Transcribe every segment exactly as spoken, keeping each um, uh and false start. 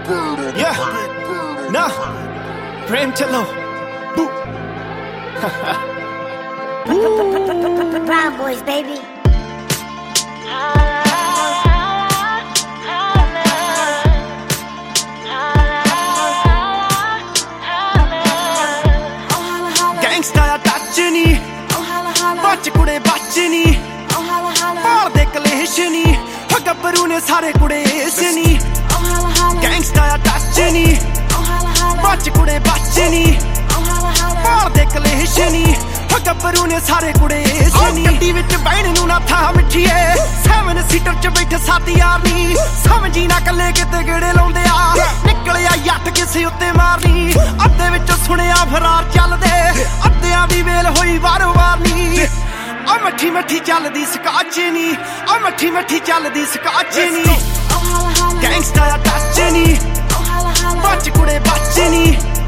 Yeah, nah, Prem chalo. Boo. Proud Boys, baby. Gangsta touch ni, bach kude bach ni, paar de kalesh ni, gabbaru ne sare kude ace ni. Gangsta touch ni, bach kude bach ni, paar de kalesh ni, gabbaru ne sare kude ace ni. Gaddi vich bain nu na tha mithiye, seven seater ch baithe sat yaar ni, samjhi na kalle kitte gede launde a, nikliya yatt kise utte marni, adde vich suneya faraar chalde, addiyan di ਵੇਲ ਹੋਈ ਵਾਰੋ ਵਾਰ ਨੀ। ਆ ਮੱਠੀ ਮੱਠੀ ਚੱਲਦੀ Scotch ਨੀ, ਆ ਮੱਠੀ ਮੱਠੀ ਚੱਲਦੀ ਸਕਾਚ ਨੀ। ਗੈਂਗਸਟਾ ਟੱਚ ਨੀ, ਬੱਚ ਕੁੜੇ ਬੱਚ ਨੀ,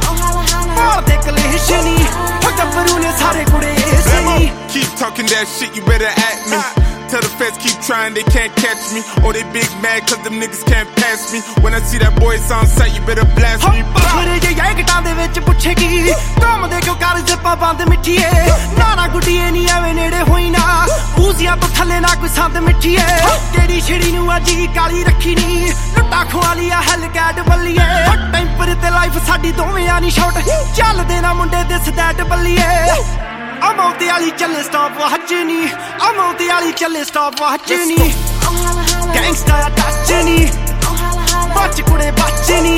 ਮਾਰਦੇ ਕਲੇਸ਼ ਨੀ, ਗੱਭਰੂ ਨੇ ਸਾਰੇ ਕੁੜੇ ਏਸ ਨੀ। Keep talking that shit, you better at me. Tell the feds keep trying, they can't catch me. Or they big mad cause them niggas can't pass me. When I see that boy, it's on sight, you better blast me. ਪਾਖਰੇ ਜੇ ਯੈਕਟਾਂ ਦੇ ਵਿੱਚ ਪੁੱਛੇਗੀ, ਘੁੰਮਦੇ ਕਿਉਂ ਕਰ ਜ਼ਿੱਪਾਂ ਬੰਦ ਮਿੱਠੀਏ। ਨਾਰਾ ਗੁੱਡੀਏ ਨੀ ਐਵੇਂ ਨੇੜੇ ਹੋਈ ਨਾ, ਊਜ਼ੀਆਂ ਤੋਂ ਥੱਲੇ ਨਾ ਕੋਈ ਸੰਦ ਮਿੱਠੀਏ। ਕਿਹੜੀ ਛਿੜੀ ਨੂੰ ਅੱਜ ਹੀ ਕਾਲੀ ਰੱਖੀ ਨੀ, ਲੁੱਟਾ ਖਵਾਲੀ ਆ ਹੈਲ ਕੈਟ ਬੱਲੀਏ। ਟੈਂਪਰ ਤੇ ਲਾਈਫ ਸਾਡੀ ਦੋਵੇਂ ਨੀ ਸ਼ਾਰਟ, ਚੱਲਦੇ ਨਾ ਮੁੰਡੇ ਦਿਸ ਦੈਟ ਬੱਲੀਏ। I'm on the alley, chillin', stop watching me. I'm on the alley, chillin', stop watching me. Gangsta touch ni, bach kude bach ni,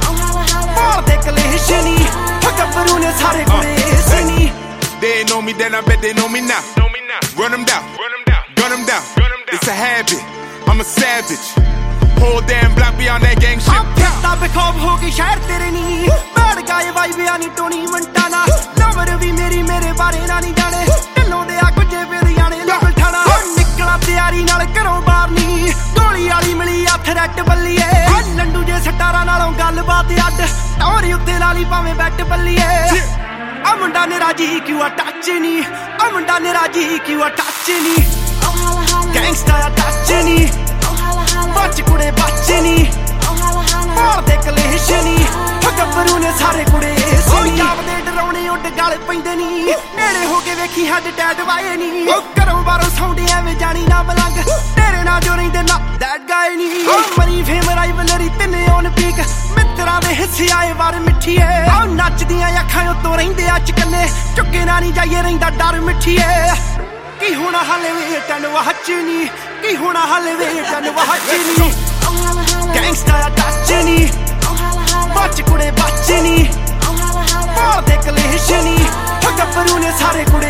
maarde kalesh ni, gabbaru ne sare kude ace ni. They ain't know me then, I bet they know me now. Run them down, gun them down. It's a habit, I'm a savage. Whole damn block beyond that gang shit. ਫਿਰਦਾ ਬੇਖੌਫ ਹੋ ਕੇ ਸ਼ਹਿਰ ਤੇਰੇ ਨੀ, ਬੈਠ ਗਏ ਵਾਈਬਿਆ ਨੀ Tony ਮੰਟਾਨਾ। Number ਵੀ ਮੇਰੀ ਮੇਰੇ ਬਾਰੇ ਨਾ ਨਹੀਂ ਜਾਣੇ, ਢਿੱਲੋਂ ਦੇ ਆ ਕੁਝੇ ਫਿਰ ਜਾਣੇ ਲੱਭ ਠਾਣਾ। ਨਿਕਲਾ ਤਿਆਰੀ ਨਾਲ ਘਰੋਂ ਬਾਹਰ ਨੀ, ਗੋਲੀ ਵਾਲੀ ਮਿਲੀ ਆ ਥਰੈਟ ਬੱਲੀਏ। ਲੰਡੂ ਜੇ ਸਟਾਰਾਂ ਨਾਲੋਂ ਗੱਲਬਾਤ ਅੱਡ, ਟੌਰੀ ਉੱਤੇ ਲਾਲੀ ਭਾਵੇਂ ਬੈਟ ਬੱਲੀਏ। ਆ ਮੁੰਡਾ ਨੇ ਰਾਜੀ ਕਿਉਂ ਆ ਟੱਚ ਨੀ, ਆ ਮੁੰਡਾ ਨੇ ਰਾਜੀ ਕਿਉਂ ਆ ਟੱਚ ਨੀ। ਗੈਂਗਸਟਾ ਟੱਚ ਨੀ, ਬੱਚ ਕੁੜੇ ਬੱਚ ਨੀ, ਮਾਰਦੇ ਕਲੇਸ਼ ਨੀ, ਗੱਭਰੂ ਨੇ ਸਾਰੇ ਕੁੜੇ ਏਸ ਨੀ। ਜਾਪਦੇ ਡਰਾਉਣੇ ਉੱਡ ਗਲ ਪੈਂਦੇ ਨੀ, ਨੇੜੇ ਹੋ ਕੇ ਵੇਖੀ ਹੱਡ ਟੈਟ ਵਾਏ ਨੀ। ਘਰੋਂ ਬਾਹਰੋਂ ਸੌਂਦੇ ਐਵੇਂ ਜਾਣੀ ਨਾ ਮਲੰਗ, ਤੇਰੇ ਨਾਲ ਜੋ ਰਹਿੰਦੇ ਨਾ ਦੈਟ ਗਾਏ ਨੀ। ਮਨੀ ਫੇਮ ਰਾਈਵਲਰੀ ਤਿੰਨੇ ਔਨ ਪੀਕ, ਮਿੱਤਰਾਂ ਦੇ ਹਿੱਸੇ ਆਏ ਵਾਰ ਮਿੱਠੀਏ। ਆਹ ਨੱਚਦੀਆਂ ਅੱਖਾਂ ਉੱਤੋਂ ਰਹਿੰਦੇ ਆ ਚਕੰਨੇ, ਚੁੱਕੇ ਨਾ ਨਹੀਂ ਜਾਈਏ ਰਹਿੰਦਾ ਡਰ ਮਿੱਠੀਏ। ਕੀ ਹੋਣਾ ਹਾਲੇ ਵੇਟ ਐਂਡ ਵਾਚ ਨੀ, ਕੀ ਹੋਣਾ ਹਾਲੇ ਵੇਟ ਐਂਡ ਵਾਚ ਨੀ। ਗੈਂਗਸਟਾ ਟੱਚ ਨੀ, ਬੱਚ ਕੁੜੇ ਬੱਚ ਨੀ, ਮਾਰਦੇ ਕਲੇਸ਼ ਨੀ, ਗੱਭਰੂ ਨੇ ਸਾਰੇ ਕੁੜੇ